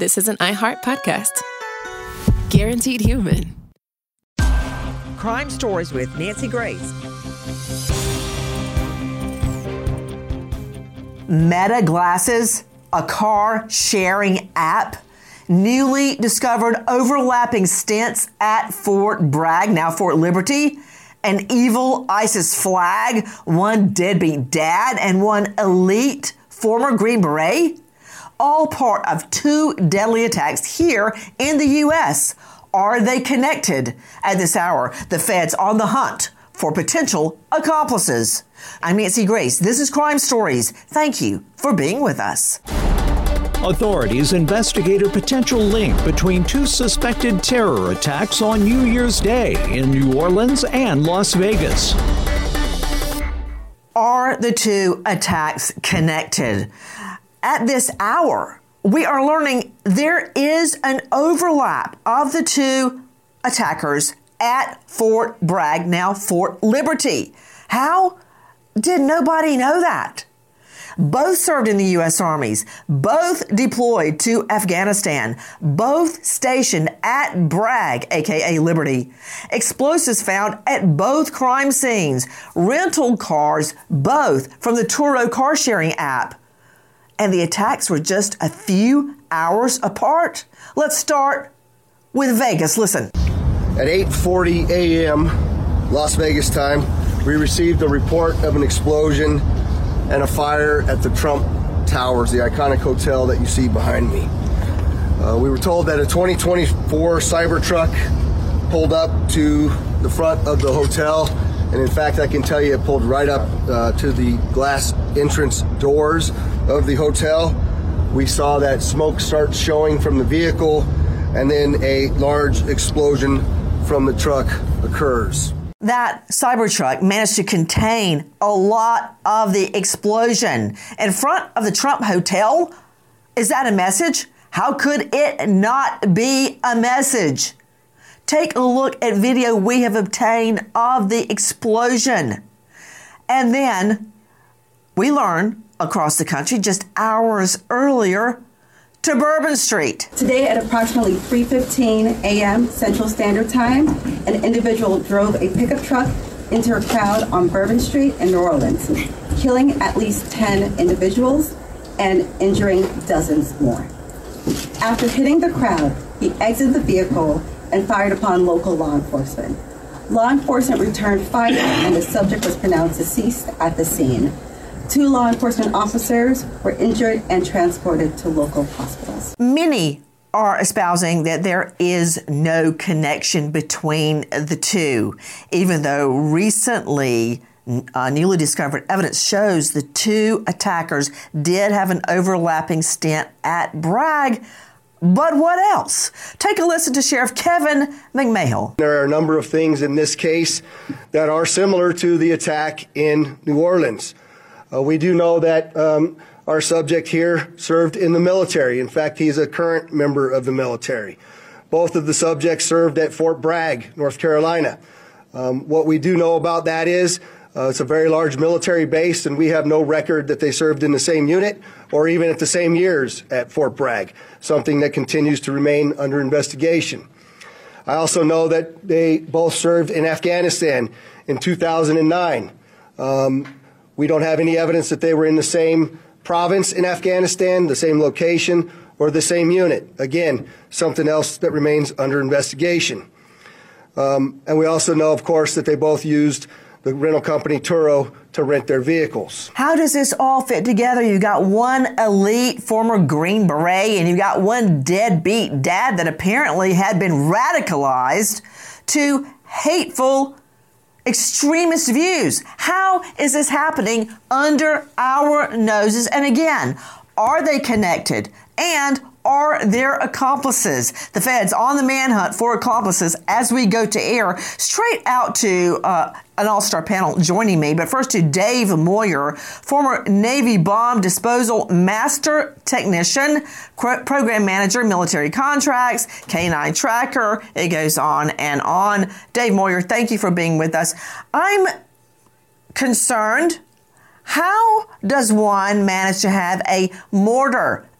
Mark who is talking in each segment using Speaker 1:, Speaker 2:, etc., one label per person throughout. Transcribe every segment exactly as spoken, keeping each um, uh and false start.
Speaker 1: this is an iHeart podcast. Guaranteed human.
Speaker 2: Crime Stories with Nancy Grace. Meta Glasses, a car-sharing app. Newly discovered overlapping stints at Fort Bragg, now Fort Liberty. An evil ISIS flag, one deadbeat dad, and one elite former Green Beret. All part of two deadly attacks here in the U S. Are they connected? At this hour, the feds on the hunt for potential accomplices. I'm Nancy Grace. This is Crime Stories. Thank you for being with us.
Speaker 3: Authorities investigate a potential link between two suspected terror attacks on New Year's Day in New Orleans and Las Vegas.
Speaker 2: Are the two attacks connected? At this hour, we are learning there is an overlap of the two attackers at Fort Bragg, now Fort Liberty. How did nobody know that? Both served in the U S armies, both deployed to Afghanistan, both stationed at Bragg, aka Liberty. Explosives found at both crime scenes, rental cars, both from the Turo car sharing app. And the attacks were just a few hours apart. Let's start with Vegas. Listen.
Speaker 4: At eight forty a.m. Las Vegas time, we received a report of an explosion and a fire at the Trump Towers, the iconic hotel that you see behind me. Uh, we were told that a twenty twenty-four Cybertruck pulled up to the front of the hotel, and in fact, I can tell you it pulled right up uh, to the glass entrance doors of the hotel. We saw that smoke start showing from the vehicle, and then a large explosion from the truck occurs.
Speaker 2: That Cybertruck managed to contain a lot of the explosion in front of the Trump Hotel. Is that a message? How could it not be a message? Take a look at video we have obtained of the explosion. And then we learn across the country just hours earlier to Bourbon Street.
Speaker 5: Today at approximately three fifteen a.m. Central Standard Time, an individual drove a pickup truck into a crowd on Bourbon Street in New Orleans, killing at least ten individuals and injuring dozens more. After hitting the crowd, he exited the vehicle and fired upon local law enforcement. Law enforcement returned fire and the subject was pronounced deceased at the scene. Two law enforcement officers were injured and transported to local hospitals.
Speaker 2: Many are espousing that there is no connection between the two, even though recently uh, newly discovered evidence shows the two attackers did have an overlapping stint at Bragg. But what else? Take a listen to Sheriff Kevin McMahill.
Speaker 4: There are a number of things in this case that are similar to the attack in New Orleans. Uh, we do know that um, our subject here served in the military. In fact, he's a current member of the military. Both of the subjects served at Fort Bragg, North Carolina. Um, what we do know about that is uh, it's a very large military base, and we have no record that they served in the same unit or even at the same years at Fort Bragg, something that continues to remain under investigation. I also know that they both served in Afghanistan in two thousand nine. Um, We don't have any evidence that they were in the same province in Afghanistan, the same location, or the same unit. Again, something else that remains under investigation. Um, and we also know, of course, that they both used the rental company Turo to rent their vehicles.
Speaker 2: How does this all fit together? You got one elite former Green Beret and you got one deadbeat dad that apparently had been radicalized to hateful extremist views. How is this happening under our noses? And again, are they connected? And are there accomplices? The feds on the manhunt for accomplices as we go to air. Straight out to uh, an all-star panel joining me, but first to Dave Moyer, former Navy bomb disposal master technician, program manager, military contracts, K nine tracker. It goes on and on. Dave Moyer, thank you for being with us. I'm concerned. How does one manage to have a mortar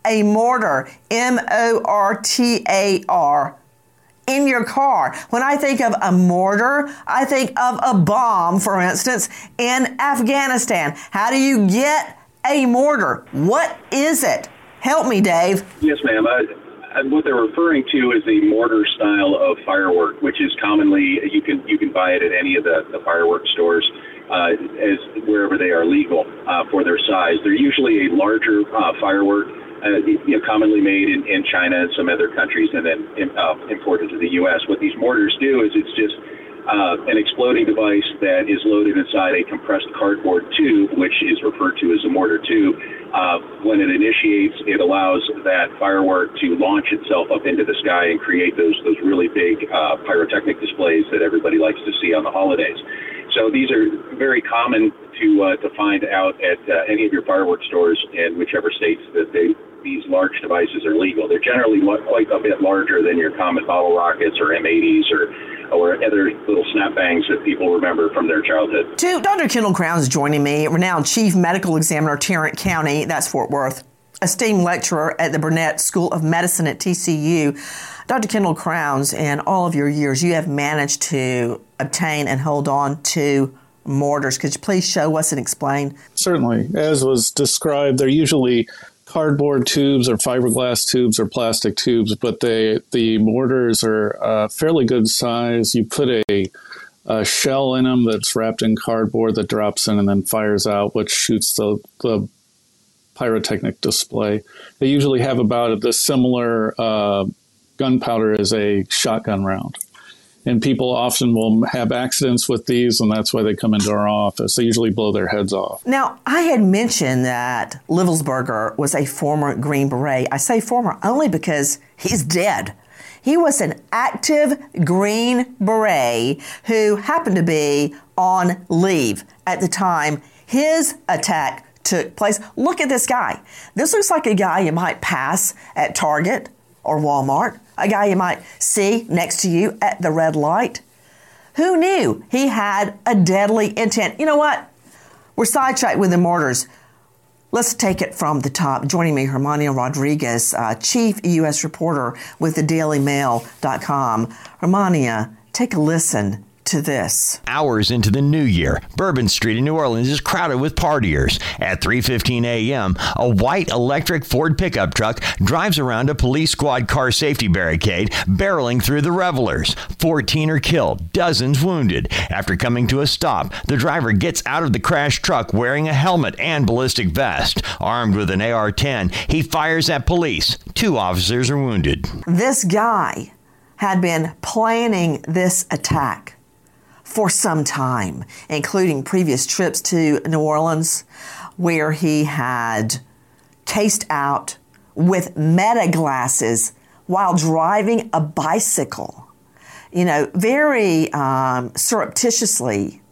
Speaker 2: a mortar, M O R T A R, in your car? When I think of a mortar, I think of a bomb, for instance, in Afghanistan. How do you get a mortar? What is it? Help me, Dave.
Speaker 6: Yes, ma'am. I, I, what they're referring to is a mortar style of firework, which is commonly, you can you can buy it at any of the, the firework stores uh, as wherever they are legal uh, for their size. They're usually a larger uh, firework, uh, you know, commonly made in, in China and some other countries, and then uh, imported to the U S. What these mortars do is it's just Uh, an exploding device that is loaded inside a compressed cardboard tube, which is referred to as a mortar tube. Uh, when it initiates, it allows that firework to launch itself up into the sky and create those those really big uh, pyrotechnic displays that everybody likes to see on the holidays. So these are very common to uh, to find out at uh, any of your fireworks stores in whichever states that they these large devices are legal. They're generally quite a bit larger than your common bottle rockets or M eighties or or other little snap bangs that people remember from their childhood.
Speaker 2: Two, Doctor Kendall Crowns is joining me, renowned Chief Medical Examiner, Tarrant County, that's Fort Worth, esteemed lecturer at the Burnett School of Medicine at T C U. Doctor Kendall Crowns, in all of your years, you have managed to obtain and hold on to mortars. Could you please show us and explain?
Speaker 7: Certainly. As was described, they're usually cardboard tubes or fiberglass tubes or plastic tubes, but they, the mortars are uh, fairly good size. You put a, a shell in them that's wrapped in cardboard that drops in and then fires out, which shoots the, the pyrotechnic display. They usually have about the similar uh, gunpowder as a shotgun round. And people often will have accidents with these, and that's why they come into our office. They usually blow their heads off.
Speaker 2: Now, I had mentioned that Livelsberger was a former Green Beret. I say former only because he's dead. He was an active Green Beret who happened to be on leave at the time his attack took place. Look at this guy. This looks like a guy you might pass at Target or Walmart, a guy you might see next to you at the red light. Who knew he had a deadly intent? You know what? We're sidetracked with the mortars. Let's take it from the top. Joining me, Germania Rodriguez, uh, Chief U S reporter with the daily mail dot com. Germania, take a listen to this.
Speaker 8: Hours into the new year, Bourbon Street in New Orleans is crowded with partiers. At three fifteen a.m., a white electric Ford pickup truck drives around a police squad car safety barricade, barreling through the revelers. fourteen are killed, dozens wounded. After coming to a stop, the driver gets out of the crashed truck wearing a helmet and ballistic vest. Armed with an A R ten, he fires at police. Two officers are wounded.
Speaker 2: This guy had been planning this attack for some time, including previous trips to New Orleans, where he had cased out with meta glasses while driving a bicycle. You know, very um, surreptitiously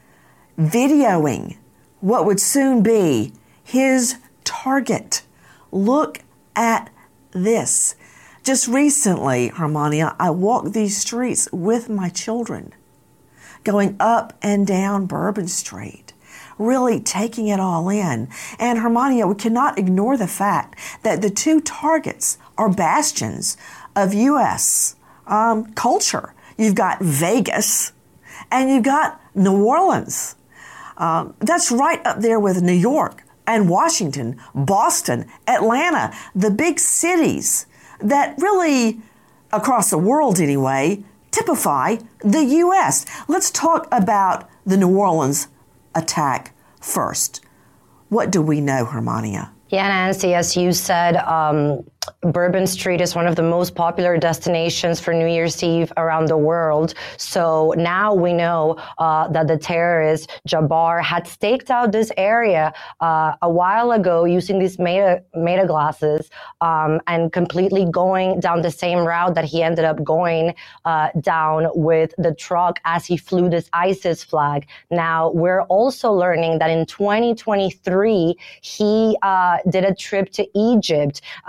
Speaker 2: videoing what would soon be his target. Look at this. Just recently, Germania, I walked these streets with my children, going up and down Bourbon Street, really taking it all in. And Germania, we cannot ignore the fact that the two targets are bastions of U S um, culture. You've got Vegas and you've got New Orleans. Um, that's right up there with New York and Washington, Boston, Atlanta, the big cities that really, across the world anyway, typify the U S. Let's talk about the New Orleans attack first. What do we know, Germania?
Speaker 9: Yeah, Nancy, as you said, um, Bourbon Street is one of the most popular destinations for New Year's Eve around the world. So now we know uh, that the terrorist Jabbar had staked out this area uh, a while ago using these meta, meta glasses um, and completely going down the same route that he ended up going uh, down with the truck as he flew this ISIS flag. Now, we're also learning that in twenty twenty-three, he uh, did a trip to Egypt. Uh, now,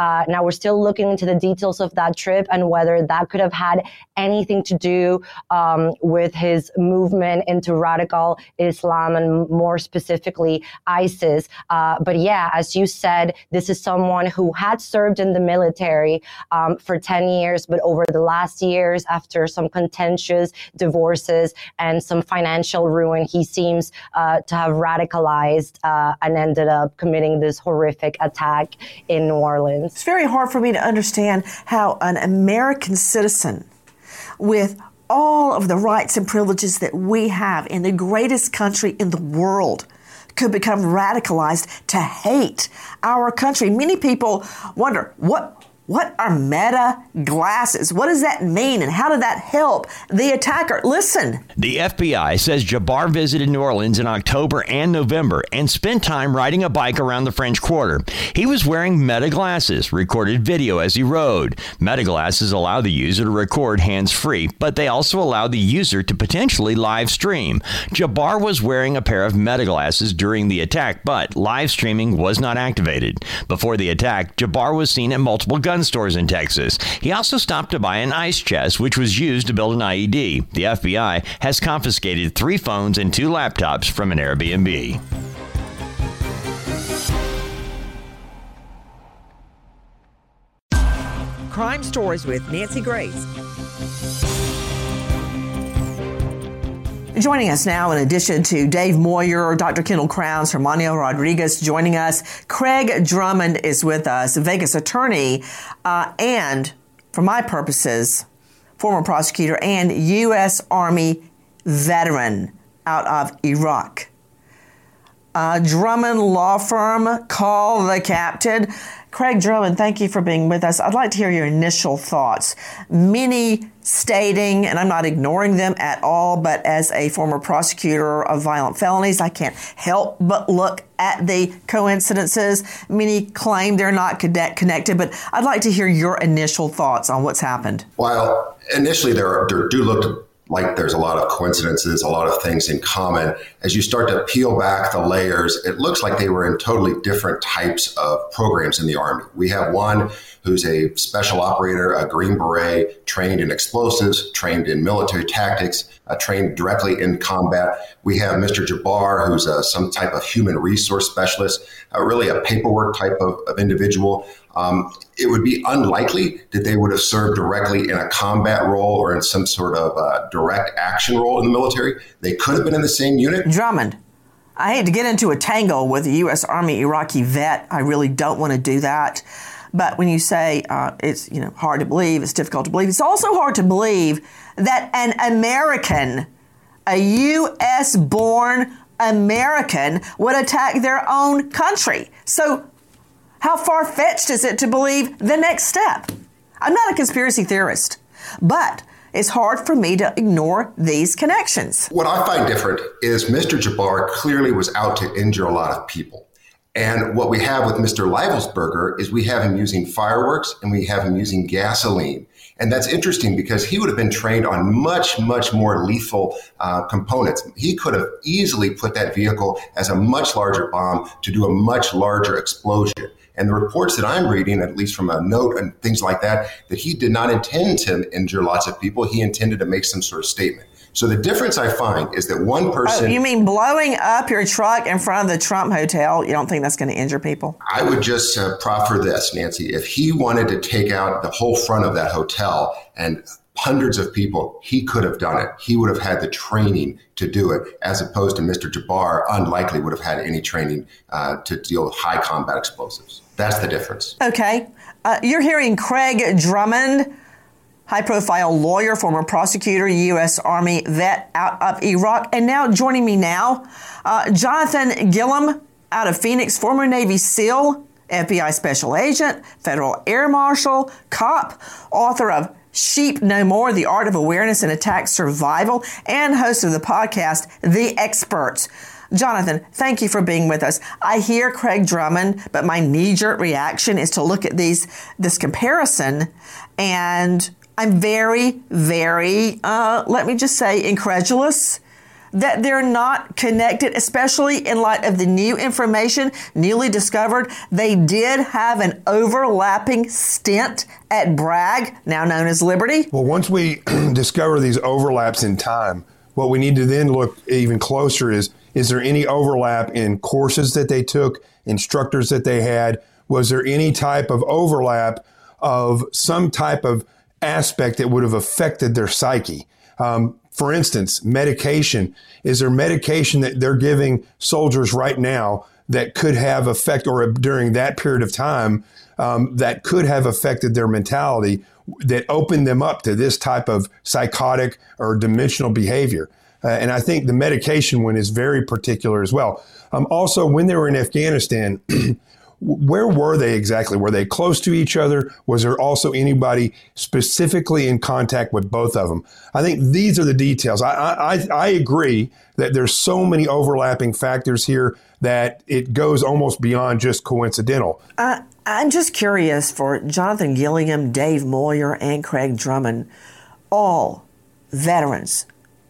Speaker 9: we're still looking into the details of that trip and whether that could have had anything to do um, with his movement into radical Islam and more specifically ISIS. Uh, but yeah, as you said, this is someone who had served in the military um, for ten years, but over the last years, after some contentious divorces and some financial ruin, he seems uh, to have radicalized uh, and ended up committing this horrific attack in New Orleans.
Speaker 2: It's very hard for me to understand how an American citizen with all of the rights and privileges that we have in the greatest country in the world could become radicalized to hate our country. Many people wonder, what What are meta glasses? What does that mean? And how did that help the attacker? Listen.
Speaker 8: The F B I says Jabbar visited New Orleans in October and November and spent time riding a bike around the French Quarter. He was wearing meta glasses, recorded video as he rode. Meta glasses allow the user to record hands-free, but they also allow the user to potentially live stream. Jabbar was wearing a pair of meta glasses during the attack, but live streaming was not activated. Before the attack, Jabbar was seen at multiple gun stores in Texas. He also stopped to buy an ice chest, which was used to build an I E D. The F B I has confiscated three phones and two laptops from an Airbnb.
Speaker 2: Crime Stories with Nancy Grace. Joining us now, in addition to Dave Moyer, Doctor Kendall Crowns, Hermanio Rodriguez joining us, Craig Drummond is with us, a Vegas attorney, uh, and, for my purposes, former prosecutor and U S Army veteran out of Iraq. Uh, Drummond Law Firm, call the captain. Craig Drummond, thank you for being with us. I'd like to hear your initial thoughts. Many stating, and I'm not ignoring them at all, but as a former prosecutor of violent felonies, I can't help but look at the coincidences. Many claim they're not connected, but I'd like to hear your initial thoughts on what's happened.
Speaker 10: While initially there, there do look like there's a lot of coincidences, a lot of things in common, as you start to peel back the layers, it looks like they were in totally different types of programs in the Army. We have one who's a special operator, a Green Beret, trained in explosives, trained in military tactics, uh, trained directly in combat. We have Mister Jabbar, who's uh, some type of human resource specialist, uh, really a paperwork type of, of individual. Um, it would be unlikely that they would have served directly in a combat role or in some sort of uh, direct action role in the military. They could have been in the same unit.
Speaker 2: Drummond, I hate to get into a tangle with a U S Army Iraqi vet. I really don't want to do that. But when you say uh, it's you know hard to believe, it's difficult to believe, it's also hard to believe that an American, a U S-born American, would attack their own country. So how far-fetched is it to believe the next step? I'm not a conspiracy theorist, but it's hard for me to ignore these connections.
Speaker 10: What I find different is Mister Jabbar clearly was out to injure a lot of people. And what we have with Mister Leibelsberger is we have him using fireworks and we have him using gasoline. And that's interesting because he would have been trained on much, much more lethal uh, components. He could have easily put that vehicle as a much larger bomb to do a much larger explosion. And the reports that I'm reading, at least from a note and things like that, that he did not intend to injure lots of people. He intended to make some sort of statement. So the difference I find is that one person...
Speaker 2: Oh, you mean blowing up your truck in front of the Trump Hotel? You don't think that's going to injure people?
Speaker 10: I would just uh, proffer this, Nancy. If he wanted to take out the whole front of that hotel and hundreds of people, he could have done it. He would have had the training to do it, as opposed to Mister Jabbar unlikely would have had any training uh, to deal with high combat explosives. That's the difference.
Speaker 2: Okay. Uh, you're hearing Craig Drummond, high-profile lawyer, former prosecutor, U S Army vet out of Iraq. And now joining me now, uh, Jonathan Gillum out of Phoenix, former Navy SEAL, F B I special agent, federal air marshal, cop, author of Sheep No More, The Art of Awareness and Attack Survival, and host of the podcast, The Experts. Jonathan, thank you for being with us. I hear Craig Drummond, but my knee-jerk reaction is to look at these this comparison, and I'm very, very, uh, let me just say, incredulous that they're not connected, especially in light of the new information newly discovered? They did have an overlapping stint at Bragg, now known as Liberty.
Speaker 11: Well, once we discover these overlaps in time, what we need to then look even closer is, is there any overlap in courses that they took, instructors that they had? Was there any type of overlap of some type of aspect that would have affected their psyche? Um, for instance, medication. Is there medication that they're giving soldiers right now that could have effect, or during that period of time, um, that could have affected their mentality, that opened them up to this type of psychotic or dimensional behavior? Uh, and I think the medication one is very particular as well. Um, also, when they were in Afghanistan, where were they exactly? Were they close to each other? Was there also anybody specifically in contact with both of them? I think these are the details. I, I, I agree that there's so many overlapping factors here that it goes almost beyond just coincidental.
Speaker 2: Uh, I'm just curious for Jonathan Gilliam, Dave Moyer, and Craig Drummond, all veterans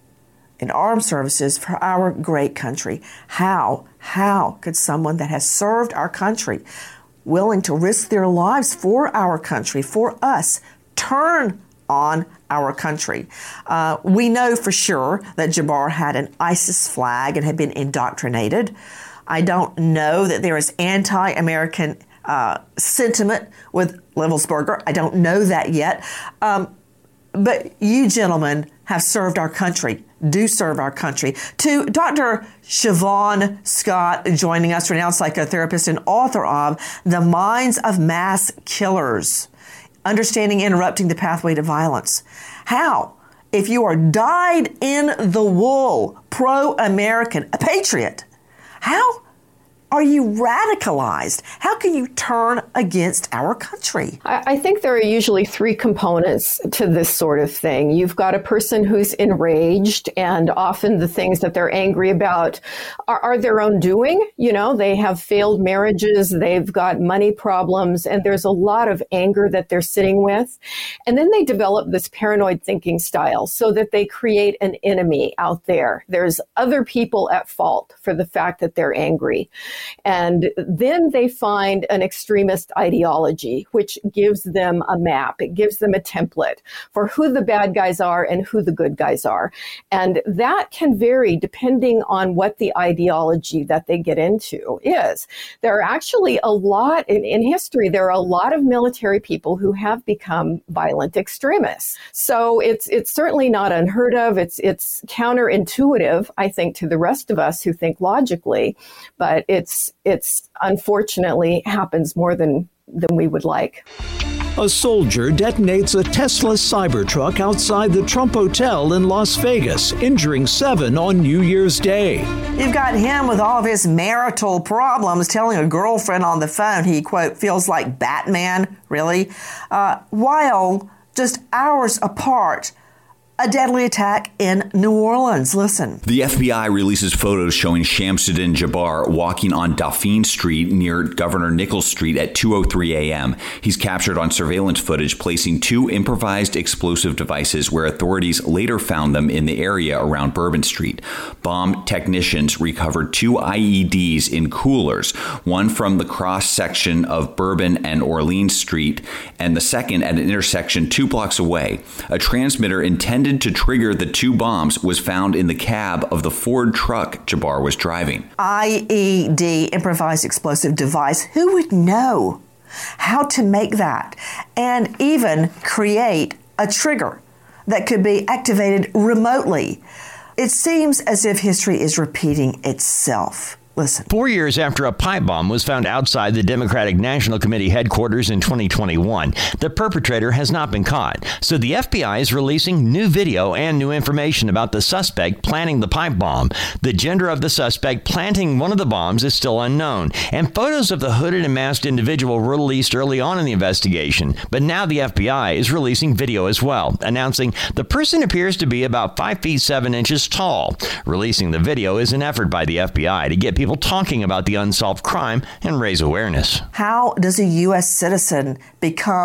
Speaker 2: in armed services for our great country. How, how could someone that has served our country, willing to risk their lives for our country, for us, turn on our country? Uh, we know for sure that Jabbar had an ISIS flag and had been indoctrinated. I don't know that there is anti-American uh, sentiment with Levelsberger. I don't know that yet. Um, but you gentlemen have served our country, do serve our country. To Doctor Siobhan Scott, joining us, renowned psychotherapist and author of The Minds of Mass Killers, Understanding Interrupting the Pathway to Violence. How, if you are dyed in the wool, pro-American, a patriot, how are you radicalized? How can you turn against our country?
Speaker 12: I, I think there are usually three components to this sort of thing. You've got a person who's enraged, and often the things that they're angry about are, are their own doing. You know, they have failed marriages, they've got money problems, and there's a lot of anger that they're sitting with. And then they develop this paranoid thinking style so that they create an enemy out there. There's other people at fault for the fact that they're angry. And then they find an extremist ideology, which gives them a map. It gives them a template for who the bad guys are and who the good guys are. And that can vary depending on what the ideology that they get into is. There are actually a lot in, in history, there are a lot of military people who have become violent extremists. So it's it's certainly not unheard of. It's it's counterintuitive, I think, to the rest of us who think logically, but it's It's, it's unfortunately happens more than, than we would like.
Speaker 3: A soldier detonates a Tesla Cybertruck outside the Trump Hotel in Las Vegas, injuring seven on New Year's Day.
Speaker 2: You've got him with all of his marital problems telling a girlfriend on the phone he, quote, feels like Batman, really, uh, while just hours apart, a deadly attack in New Orleans. Listen.
Speaker 13: The F B I releases photos showing Shamsuddin Jabbar walking on Dauphine Street near Governor Nichols Street at two oh three a.m. He's captured on surveillance footage placing two improvised explosive devices where authorities later found them in the area around Bourbon Street. Bomb technicians recovered two I E Ds in coolers, one from the cross section of Bourbon and Orleans Street, and the second at an intersection two blocks away. A transmitter intended to trigger the two bombs was found in the cab of the Ford truck Jabbar was driving.
Speaker 2: I E D, improvised explosive device. Who would know how to make that and even create a trigger that could be activated remotely? It seems as if history is repeating itself. Listen.
Speaker 8: Four years after a pipe bomb was found outside the Democratic National Committee headquarters in twenty twenty-one, the perpetrator has not been caught. So the F B I is releasing new video and new information about the suspect planting the pipe bomb. The gender of the suspect planting one of the bombs is still unknown, and photos of the hooded and masked individual were released early on in the investigation. But now the F B I is releasing video as well, announcing the person appears to be about five feet seven inches tall. Releasing the video is an effort by the F B I to get people talking about the unsolved crime and raise awareness.
Speaker 2: How does a U S citizen become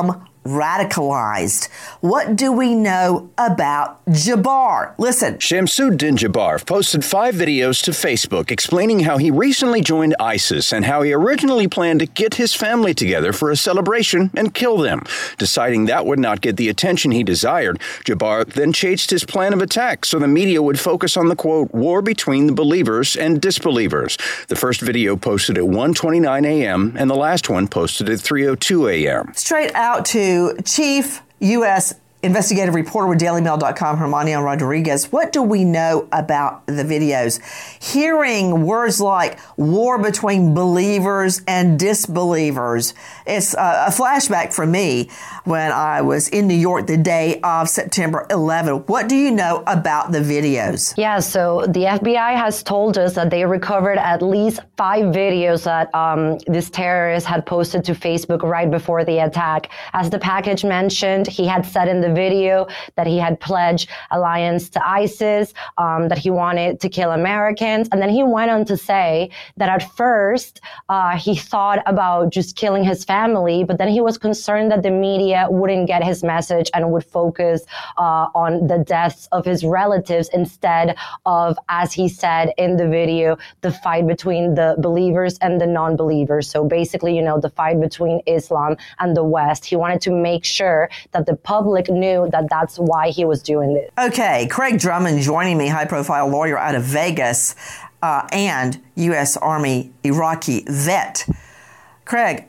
Speaker 2: radicalized. What do we know about Jabbar? Listen.
Speaker 14: Shamsuddin Jabbar posted five videos to Facebook explaining how he recently joined ISIS and how he originally planned to get his family together for a celebration and kill them. Deciding that would not get the attention he desired, Jabbar then changed his plan of attack so the media would focus on the, quote, war between the believers and disbelievers. The first video posted at one twenty-nine a.m. and the last one posted at three oh two a.m.
Speaker 2: Straight out to Chief U S investigative reporter with Daily Mail dot com, Hermanian Rodriguez. What do we know about the videos? Hearing words like war between believers and disbelievers. It's a, a flashback for me when I was in New York the day of September eleventh. What do you know about the videos?
Speaker 9: Yeah, so the F B I has told us that they recovered at least five videos that um, this terrorist had posted to Facebook right before the attack. As the package mentioned, he had said in the video that he had pledged alliance to ISIS, um, that he wanted to kill Americans. And then he went on to say that at first uh, he thought about just killing his family, but then he was concerned that the media wouldn't get his message and would focus uh, on the deaths of his relatives instead of, as he said in the video, the fight between the believers and the non-believers. So basically, you know, the fight between Islam and the West. He wanted to make sure that the public knew that that's why he was doing this.
Speaker 2: Okay, Craig Drummond joining me, high-profile lawyer out of Vegas uh, and U S Army Iraqi vet. Craig,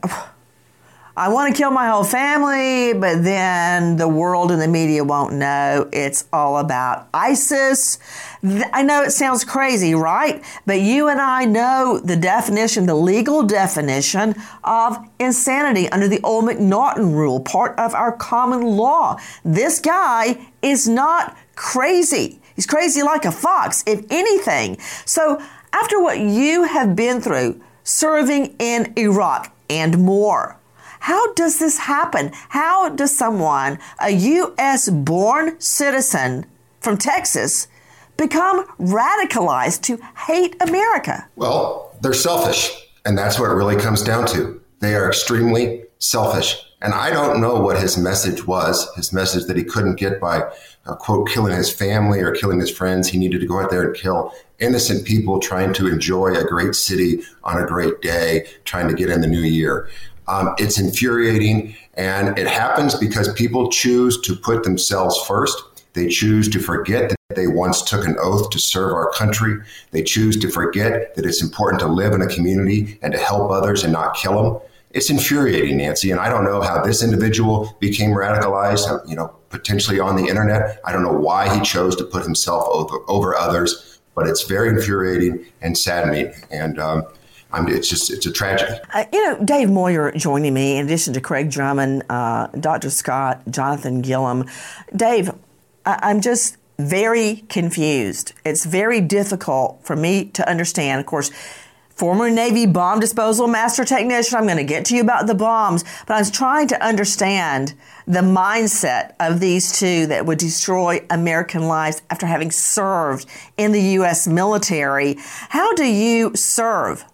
Speaker 2: I want to kill my whole family, but then the world and the media won't know. It's all about ISIS. I know it sounds crazy, right? But you and I know the definition, the legal definition of insanity under the old McNaughton rule, part of our common law. This guy is not crazy. He's crazy like a fox, if anything. So after what you have been through, serving in Iraq and more, how does this happen? How does someone, a U S-born citizen from Texas, become radicalized to hate America?
Speaker 10: Well, they're selfish, and that's what it really comes down to. They are extremely selfish. And I don't know what his message was, his message that he couldn't get by, uh, quote, killing his family or killing his friends. He needed to go out there and kill innocent people trying to enjoy a great city on a great day, trying to get in the new year. Um, it's infuriating, and it happens because people choose to put themselves first. They choose to forget that they once took an oath to serve our country. They choose to forget that it's important to live in a community and to help others and not kill them. It's infuriating, Nancy, and I don't know how this individual became radicalized, you know, potentially on the internet. I don't know why he chose to put himself over, over others, but it's very infuriating and saddening, and um, I mean, it's just, it's a tragedy.
Speaker 2: Uh, you know, Dave Moyer joining me, in addition to Craig Drummond, uh, Doctor Scott, Jonathan Gillum. Dave, I- I'm just very confused. It's very difficult for me to understand. Of course, former Navy bomb disposal master technician, I'm going to get to you about the bombs, but I was trying to understand the mindset of these two that would destroy American lives after having served in the U S military. How do you serve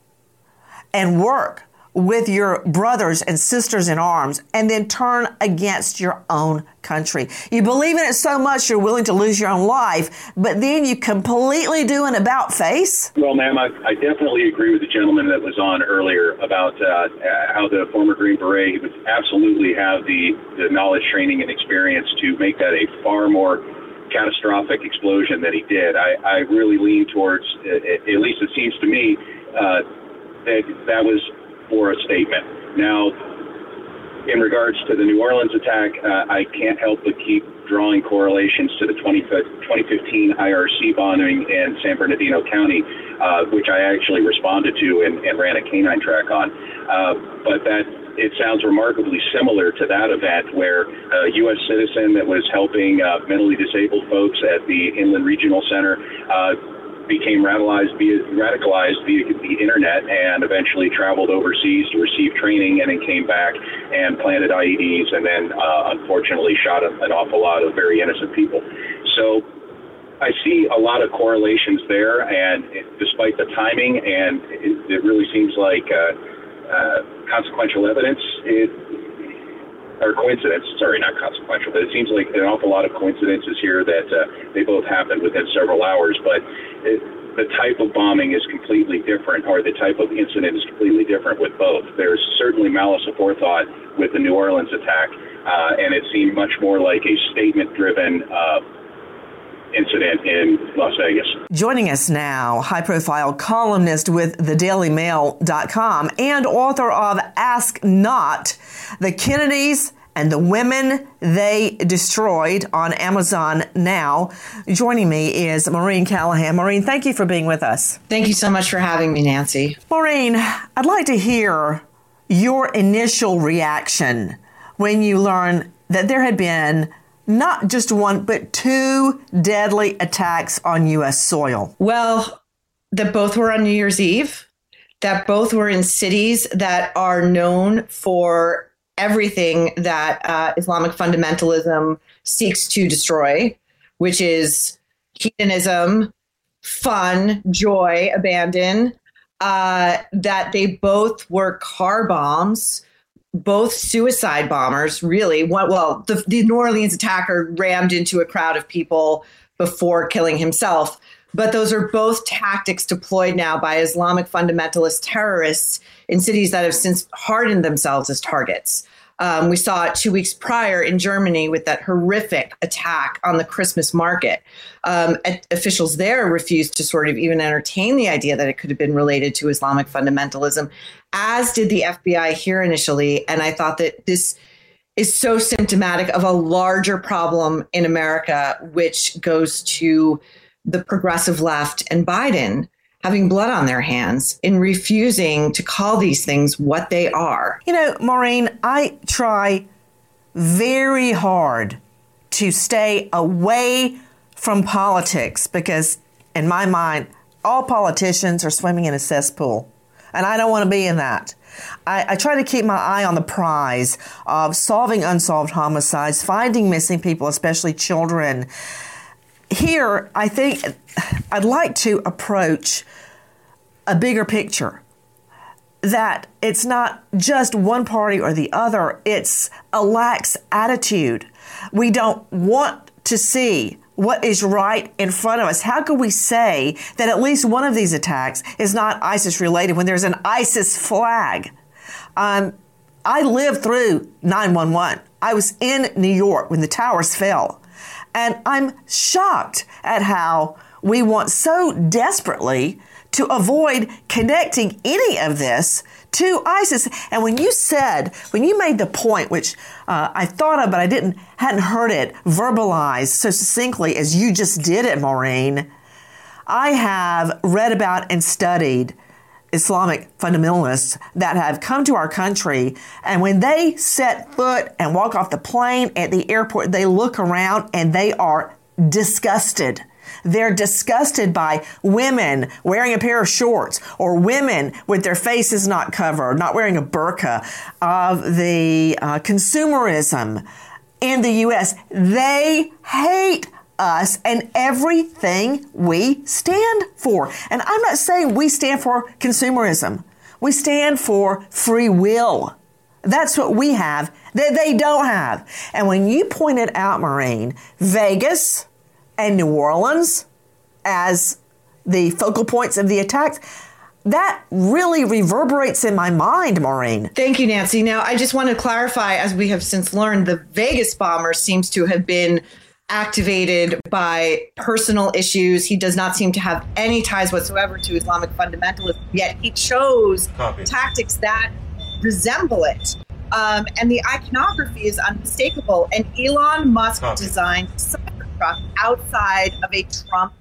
Speaker 2: and work with your brothers and sisters in arms and then turn against your own country? You believe in it so much you're willing to lose your own life, but then you completely do an about face?
Speaker 6: Well, ma'am, I, I definitely agree with the gentleman that was on earlier about uh, how the former Green Beret would absolutely have the, the knowledge, training, and experience to make that a far more catastrophic explosion than he did. I, I really lean towards, at least it seems to me, uh, that that was for a statement. Now, in regards to the New Orleans attack, uh, I can't help but keep drawing correlations to the twenty fifteen I R C bombing in San Bernardino County, uh, which I actually responded to and, and ran a canine track on. Uh, but that it sounds remarkably similar to that event where a U S citizen that was helping uh, mentally disabled folks at the Inland Regional Center uh, became radicalized via, radicalized via the internet and eventually traveled overseas to receive training and then came back and planted I E Ds and then uh, unfortunately shot an awful lot of very innocent people. So I see a lot of correlations there, and it, despite the timing, and it, it really seems like uh, uh, consequential evidence, it, or coincidence, sorry, not consequential, but it seems like an awful lot of coincidences here that uh, they both happened within several hours. But it, the type of bombing is completely different, or the type of incident is completely different with both. There's certainly malice aforethought with the New Orleans attack, uh, and it seemed much more like a statement-driven uh, incident in Las Vegas.
Speaker 2: Joining us now, high-profile columnist with the daily mail dot com and author of Ask Not, The Kennedys and the Women They Destroyed on Amazon now. Joining me is Maureen Callahan. Maureen, thank you for being with us.
Speaker 15: Thank you so much for having me, Nancy.
Speaker 2: Maureen, I'd like to hear your initial reaction when you learned that there had been not just one, but two deadly attacks on U S soil.
Speaker 15: Well, that both were on New Year's Eve, that both were in cities that are known for everything that uh, Islamic fundamentalism seeks to destroy, which is hedonism, fun, joy, abandon, uh, that they both were car bombs, both suicide bombers, really. Well, the, the New Orleans attacker rammed into a crowd of people before killing himself. But those are both tactics deployed now by Islamic fundamentalist terrorists in cities that have since hardened themselves as targets. Um, we saw it two weeks prior in Germany with that horrific attack on the Christmas market. Um, officials there refused to sort of even entertain the idea that it could have been related to Islamic fundamentalism, as did the F B I here initially. And I thought that this is so symptomatic of a larger problem in America, which goes to the progressive left and Biden having blood on their hands in refusing to call these things what they are.
Speaker 2: You know, Maureen, I try very hard to stay away from politics because, in my mind, all politicians are swimming in a cesspool, and I don't want to be in that. I, I try to keep my eye on the prize of solving unsolved homicides, finding missing people, especially children. Here, I think I'd like to approach a bigger picture, that it's not just one party or the other, it's a lax attitude. We don't want to see what is right in front of us. How can we say that at least one of these attacks is not ISIS related when there's an ISIS flag? Um, I lived through nine one one. I was in New York when the towers fell. And I'm shocked at how we want so desperately to avoid connecting any of this to ISIS. And when you said, when you made the point, which uh, I thought of, but I didn't, hadn't heard it verbalized so succinctly as you just did it, Maureen, I have read about and studied Islamic fundamentalists that have come to our country, and when they set foot and walk off the plane at the airport, they look around and they are disgusted. They're disgusted by women wearing a pair of shorts or women with their faces not covered, not wearing a burqa, of the uh, consumerism in the U S. They hate us and everything we stand for. And I'm not saying we stand for consumerism. We stand for free will. That's what we have that they don't have. And when you pointed out, Maureen, Vegas and New Orleans as the focal points of the attacks, that really reverberates in my mind, Maureen.
Speaker 15: Thank you, Nancy. Now, I just want to clarify, as we have since learned, the Vegas bomber seems to have been activated by personal issues. He does not seem to have any ties whatsoever to Islamic fundamentalism, yet he chose Copy. tactics that resemble it. Um, and the iconography is unmistakable. And Elon Musk Copy. designed a Cybertruck outside of a Trump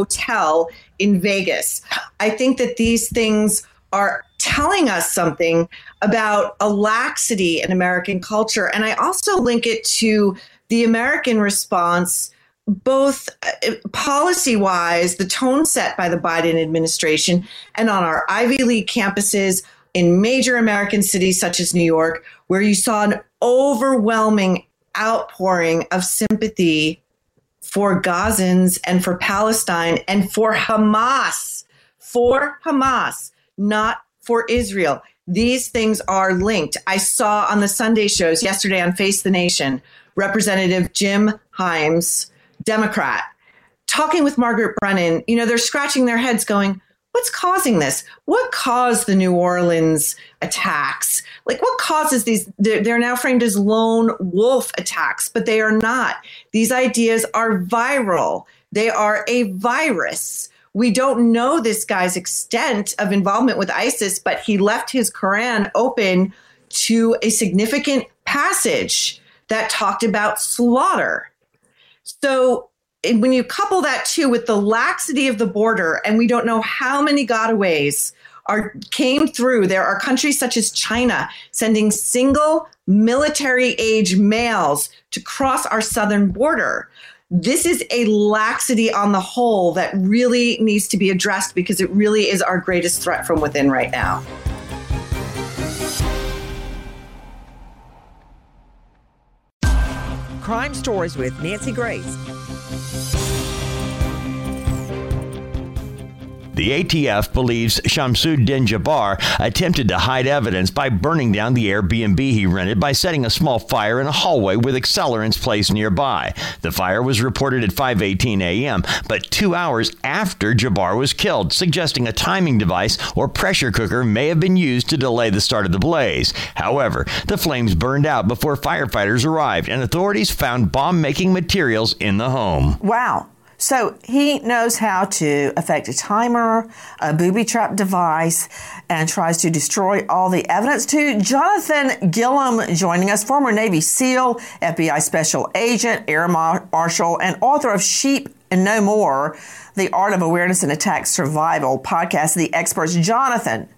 Speaker 15: hotel in Vegas. I think that these things are telling us something about a laxity in American culture. And I also link it to the American response, both policy-wise, the tone set by the Biden administration, and on our Ivy League campuses in major American cities such as New York, where you saw an overwhelming outpouring of sympathy for Gazans and for Palestine and for Hamas, for Hamas, not for Israel. These things are linked. I saw on the Sunday shows yesterday on Face the Nation, Representative Jim Himes, Democrat, talking with Margaret Brennan. You know, they're scratching their heads going, what's causing this? What caused the New Orleans attacks? Like, what causes these? They're, they're now framed as lone wolf attacks, but they are not. These ideas are viral. They are a virus. We don't know this guy's extent of involvement with ISIS, but he left his Quran open to a significant passage that talked about slaughter. So when you couple that too with the laxity of the border, and we don't know how many gotaways are came through. There are countries such as China sending single military age males to cross our southern border. This is a laxity on the whole that really needs to be addressed because it really is our greatest threat from within right now.
Speaker 16: Crime Stories with Nancy Grace.
Speaker 8: The A T F believes Shamsuddin Jabbar attempted to hide evidence by burning down the Airbnb he rented by setting a small fire in a hallway with accelerants placed nearby. The fire was reported at five eighteen a.m., but two hours after Jabbar was killed, suggesting a timing device or pressure cooker may have been used to delay the start of the blaze. However, the flames burned out before firefighters arrived, and authorities found bomb-making materials in the home.
Speaker 2: Wow. So he knows how to affect a timer, a booby trap device, and tries to destroy all the evidence. To Jonathan Gilliam joining us, former Navy SEAL, F B I Special Agent, Air Marshal, and author of Sheep and No More, The Art of Awareness and Attack Survival podcast, The Experts. Jonathan,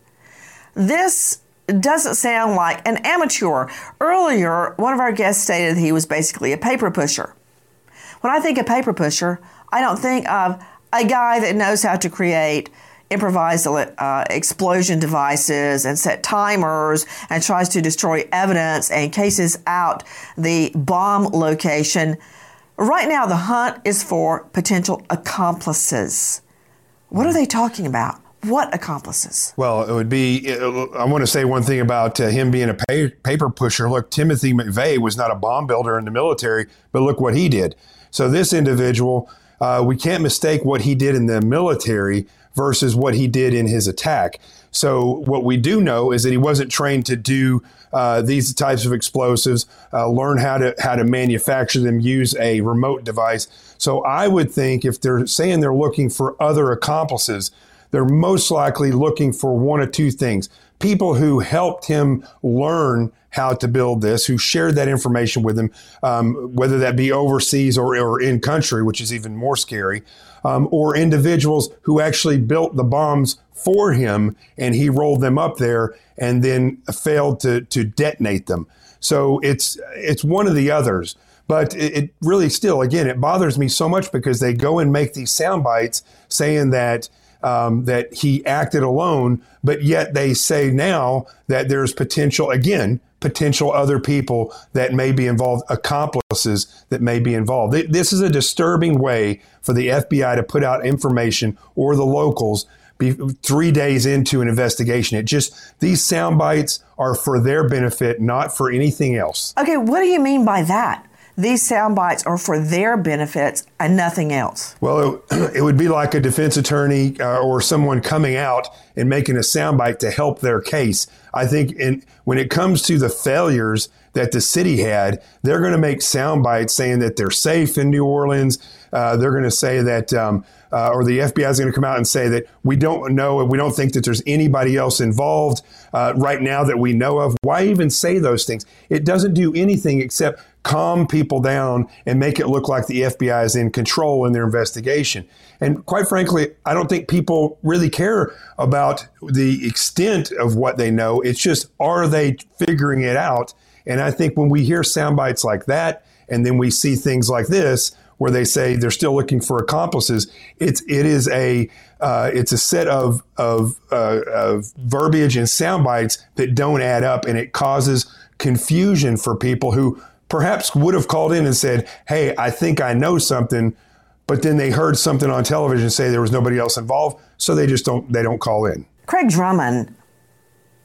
Speaker 2: this doesn't sound like an amateur. Earlier, one of our guests stated he was basically a paper pusher. When I think of paper pusher, I don't think of a guy that knows how to create improvised uh, explosion devices and set timers and tries to destroy evidence and cases out the bomb location. Right now, the hunt is for potential accomplices. What are they talking about? What accomplices?
Speaker 11: Well, it would be, I want to say one thing about uh, him being a pay, paper pusher. Look, Timothy McVeigh was not a bomb builder in the military, but look what he did. So this individual, uh, we can't mistake what he did in the military versus what he did in his attack. So what we do know is that he wasn't trained to do uh, these types of explosives, uh, learn how to how to manufacture them, use a remote device. So I would think if they're saying they're looking for other accomplices, they're most likely looking for one of two things. People who helped him learn how to build this, who shared that information with him, um, whether that be overseas or, or in country, which is even more scary, um, or individuals who actually built the bombs for him and he rolled them up there and then failed to, to detonate them. So it's it's one of the others. But it, it really still, again, it bothers me so much because they go and make these sound bites saying that Um, that he acted alone, but yet they say now that there's potential, again, potential other people that may be involved, accomplices that may be involved. This is a disturbing way for the F B I to put out information, or the locals, be three days into an investigation. It just, these sound bites are for their benefit, not for anything else.
Speaker 2: Okay, what do you mean by that? These sound bites are for their benefits and nothing else.
Speaker 11: Well, it, it would be like a defense attorney uh, or someone coming out and making a sound bite to help their case. I think in, when it comes to the failures that the city had, they're going to make sound bites saying that they're safe in New Orleans. Uh, they're going to say that, um, uh, or the F B I is going to come out and say that we don't know, we don't think that there's anybody else involved uh, right now that we know of. Why even say those things? It doesn't do anything except calm people down and make it look like the F B I is in control in their investigation. And quite frankly, I don't think people really care about the extent of what they know. It's just, are they figuring it out? And I think when we hear sound bites like that, and then we see things like this, where they say they're still looking for accomplices, it's it is a uh, it's a set of of, uh, of verbiage and sound bites that don't add up, and it causes confusion for people who perhaps would have called in and said, "Hey, I think I know something," but then they heard something on television say there was nobody else involved, so they just don't they don't call in.
Speaker 2: Craig Drummond,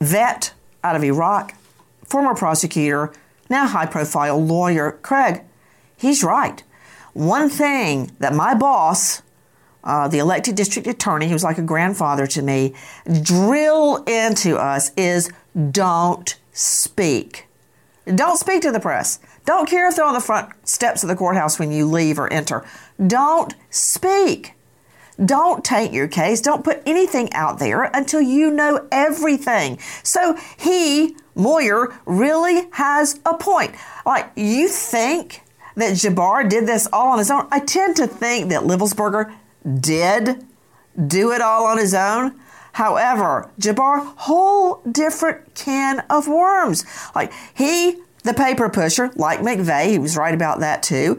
Speaker 2: vet out of Iraq, former prosecutor, now high-profile lawyer Craig. He's right. One thing that my boss, uh, the elected district attorney, who's like a grandfather to me, drill into us is don't speak. Don't speak to the press. Don't care if they're on the front steps of the courthouse when you leave or enter. Don't speak. Don't taint your case. Don't put anything out there until you know everything. So he, Moyer, really has a point. Like, you think that Jabbar did this all on his own? I tend to think that Livelsberger did do it all on his own. However, Jabbar, whole different can of worms. Like, he, the paper pusher, like McVeigh, he was right about that too,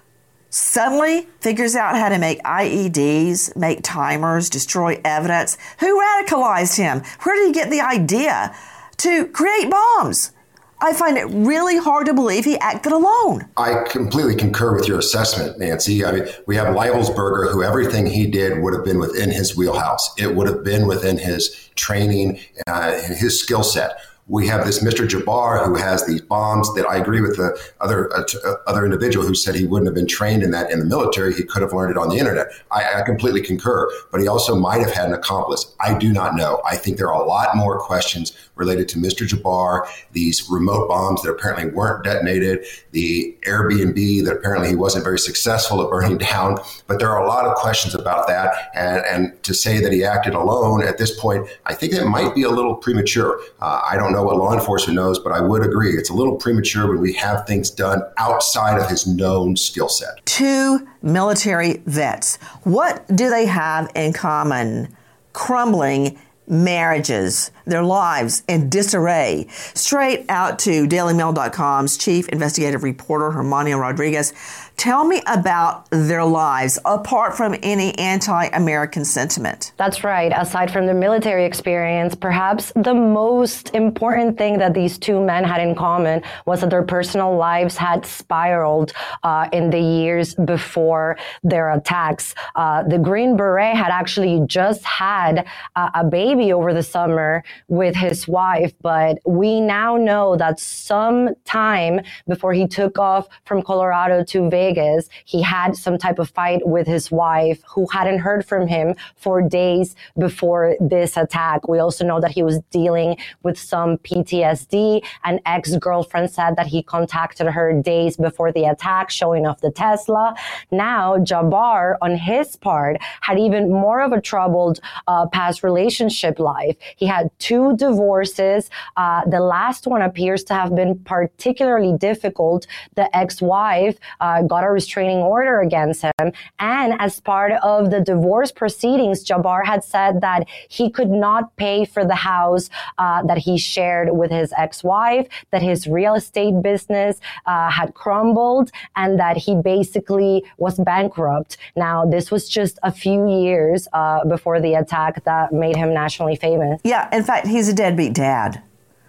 Speaker 2: suddenly figures out how to make I E Ds, make timers, destroy evidence. Who radicalized him? Where did he get the idea to create bombs? I find it really hard to believe he acted alone.
Speaker 10: I completely concur with your assessment, Nancy. I mean, we have Livelsberger, who everything he did would have been within his wheelhouse. It would have been within his training uh, and his skill set. We have this Mister Jabbar who has these bombs that I agree with the other uh, t- uh, other individual who said he wouldn't have been trained in that in the military. He could have learned it on the internet. I, I completely concur, but he also might have had an accomplice. I do not know. I think there are a lot more questions related to Mister Jabbar, these remote bombs that apparently weren't detonated, the Airbnb that apparently he wasn't very successful at burning down. But there are a lot of questions about that. And, and to say that he acted alone at this point, I think it might be a little premature. Uh, I don't know what law enforcement knows, but I would agree it's a little premature when we have things done outside of his known skill set.
Speaker 2: Two military vets. What do they have in common? Crumbling marriages, their lives in disarray. Straight out to Daily Mail dot com's chief investigative reporter, Hermania Rodriguez. Tell me about their lives, apart from any anti-American sentiment.
Speaker 9: That's right. Aside from the military experience, perhaps the most important thing that these two men had in common was that their personal lives had spiraled uh, in the years before their attacks. Uh, the Green Beret had actually just had uh, a baby over the summer with his wife, but we now know that some time before he took off from Colorado to Vegas, Vegas, he had some type of fight with his wife who hadn't heard from him for days before this attack. We also know that he was dealing with some P T S D. An ex-girlfriend said that he contacted her days before the attack, showing off the Tesla. Now, Jabbar, on his part, had even more of a troubled uh, past relationship life. He had two divorces. Uh, the last one appears to have been particularly difficult. The ex-wife uh, got a restraining order against him. And as part of the divorce proceedings, Jabbar had said that he could not pay for the house uh, that he shared with his ex-wife, that his real estate business uh, had crumbled, and that he basically was bankrupt. Now, this was just a few years uh, before the attack that made him nationally famous.
Speaker 2: Yeah, in fact, he's a deadbeat dad.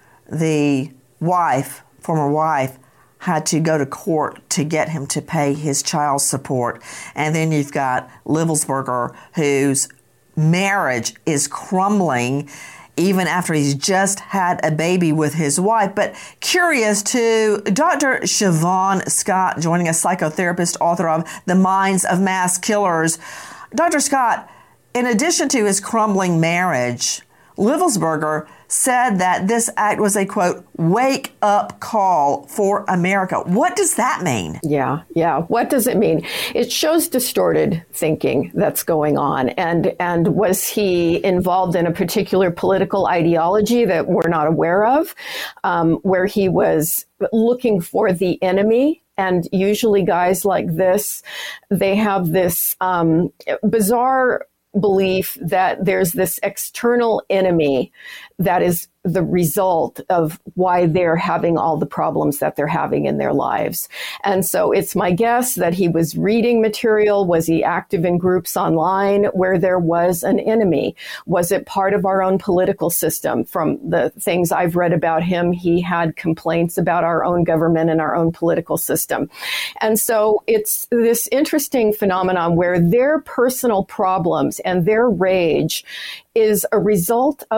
Speaker 2: The wife, former wife, had to go to court to get him to pay his child support. And then you've got Livelsberger, whose marriage is crumbling even after he's just had a baby with his wife. But curious to Doctor Siobhan Scott, joining us, psychotherapist, author of The Minds of Mass Killers. Doctor Scott, in addition to his crumbling marriage, Livelsberger said that this act was a, quote, wake-up call for America. What does that mean?
Speaker 12: Yeah, yeah. What does it mean? It shows distorted thinking that's going on. And, and was he involved in a particular political ideology that we're not aware of, um, where he was looking for the enemy? And usually guys like this, they have this um, bizarre belief that there's this external enemy that is the result of why they're having all the problems that they're having in their lives. And so it's my guess that he was reading material. Was he active in groups online where there was an enemy? Was it part of our own political system? From the things I've read about him, he had complaints about our own government and our own political system. And so it's this interesting phenomenon where their personal problems and their rage is a result of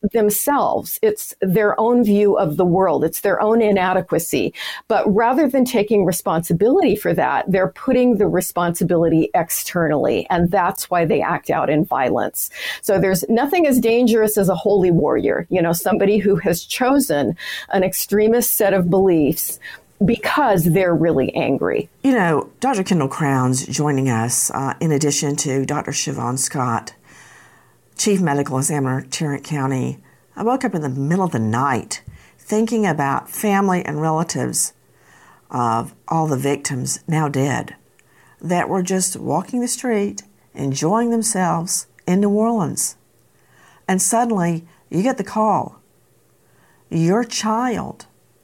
Speaker 12: themselves. It's their own view of the world. It's their own inadequacy. But rather than taking responsibility for that, they're putting the responsibility externally. And that's why they act out in violence. So there's nothing as dangerous as a holy warrior, you know, somebody who has chosen an extremist set of beliefs because they're really angry.
Speaker 2: You know, Doctor Kendall Crowns joining us, uh, in addition to Doctor Siobhan Scott, Chief Medical Examiner, Tarrant County. I woke up in the middle of the night thinking about family and relatives of all the victims now dead that were just walking the street, enjoying themselves in New Orleans. And suddenly you get the call. Your child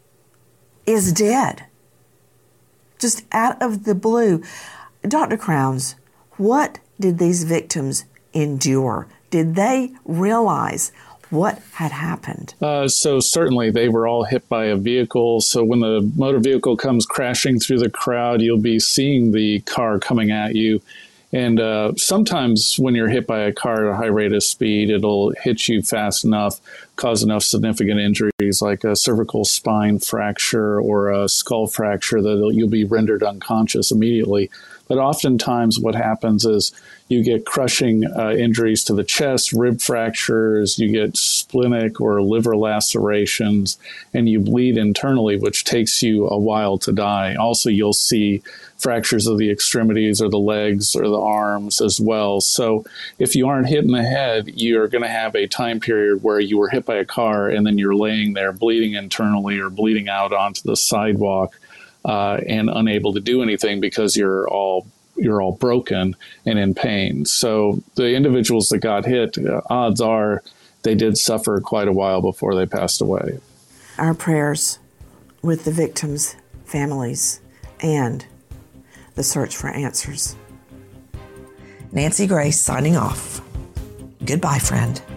Speaker 2: is dead. Just out of the blue. Doctor Crowns, what did these victims endure? Did they realize what had happened?
Speaker 7: Uh, so certainly they were all hit by a vehicle. So when the motor vehicle comes crashing through the crowd, you'll be seeing the car coming at you. And uh, sometimes when you're hit by a car at a high rate of speed, it'll hit you fast enough, cause enough significant injuries like a cervical spine fracture or a skull fracture that you'll be rendered unconscious immediately. But oftentimes what happens is you get crushing uh, injuries to the chest, rib fractures, you get splenic or liver lacerations, and you bleed internally, which takes you a while to die. Also, you'll see fractures of the extremities or the legs or the arms as well. So if you aren't hit in the head, you're going to have a time period where you were hit by a car and then you're laying there bleeding internally or bleeding out onto the sidewalk. Uh, and unable to do anything because you're all you're all broken and in pain. So the individuals that got hit, uh, odds are they did suffer quite a while before they passed away.
Speaker 2: Our prayers with the victims' families and the search for answers.
Speaker 16: Nancy Grace signing off. Goodbye, friend.